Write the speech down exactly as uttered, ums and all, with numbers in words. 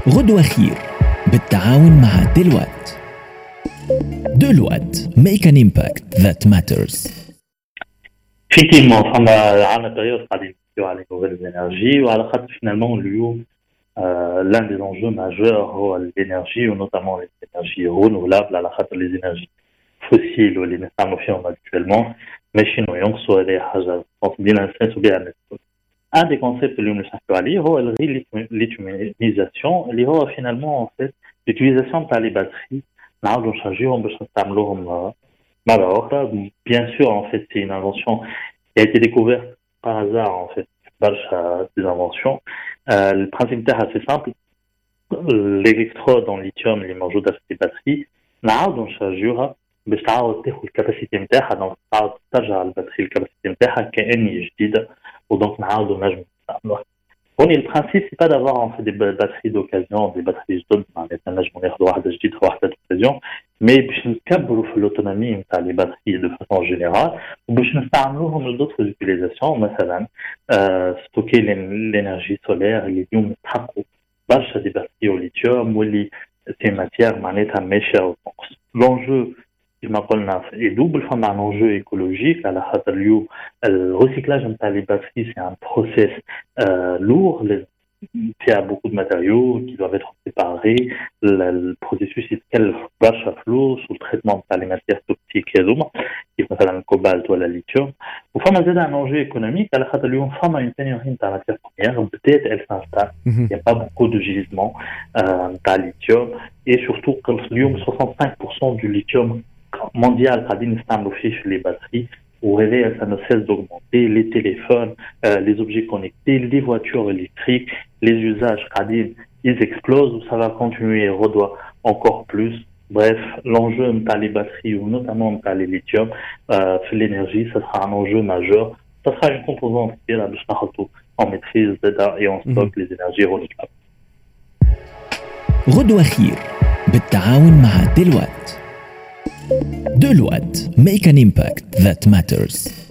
غدوة خير بالتعاون مع ديلوات. ديلوات make an impact that matters. Effectivement, on a عندنا période قاعدين نحكيو على les nouvelles énergies وعلى خاطر finalement اليوم euh, l'un des enjeux majeurs هو l'énergie ou notamment les énergies renouvelables على خاطر les énergies fossiles واللي نستعملوا فيهم actuellement ماشي انه ينقصوا هذه حاجه بدينا نسنسوا بها الناس. Un des concepts اللي نحكيو عليه هو le réutilisation اللي هو finalement en fait l'utilisation تاع les batteries نعاودوا نشارجيهم باش نستعملوهم مرة أخرى. Bien sûr, en fait, c'est une invention qui a été découverte par hasard, en fait, par des inventions. Euh, le principe تاعها c'est simple. L'électrode en lithium اللي موجودة في الباتري نعاودوا نشارجوها باش تعاود تاخذ الكاباسيتي نتاعها، دونك تعاود ترجع الباتري الكاباسيتي نتاعها كأني جديدة، ودونك نعاودوا نجموا نستعملوها. هوني البرانسيب سي با دافوار ان في دي باتري دوكازيون، دي باتري جدد معناتها نجموا ناخذوا واحدة جديدة وواحدة دوكازيون، مي باش نكبروا في الاوتونومي نتاع لي باتري دو فاسون جينيرال وباش نستعملوهم لدوطخ زوتيليزاسيون، مثلا ستوكي لينيرجي سولير اللي اليوم يستحقوا برشا دي باتري او ليثيوم واللي سي ماتيير معناتها ماشيه وتنقص. لونجو كما قلنا est double. فما un enjeu écologique على خاطر اليوم الريسيكلاج نتاع لي باتري c'est un process euh, lourd. Il y a beaucoup de matériaux qui doivent être séparés. Le, le processus يتكلف برشا فلوس والتريتمون تاع لي ماتيير توكسيك هذوما كيف مثلا الكوبالت ولا الليثيوم. وفما زاد un enjeu économique على خاطر اليوم فما une pénurie نتاع ماتيير بروميير بدات elle s'installe. Il n'y a pas beaucoup de gisements نتاع الليثيوم et surtout اليوم soixante-cinq pour cent du lithium mondial قاعدين نستعملوا فيه في les batteries. Au réveil, ça ne cesse d'augmenter. Les téléphones, euh, les objets connectés, les voitures électriques, les usages radines, ils explosent ou ça va continuer et redoit encore plus. Bref, l'enjeu de les batteries ou notamment de les lithium, euh, sur l'énergie, ça sera un enjeu majeur. Ça sera une composante qui est là, en maîtrise et on stocke mm-hmm. les énergies renouvelables. غدوة خير بالتعاون مع ديلوات. Deloitte, make an impact that matters.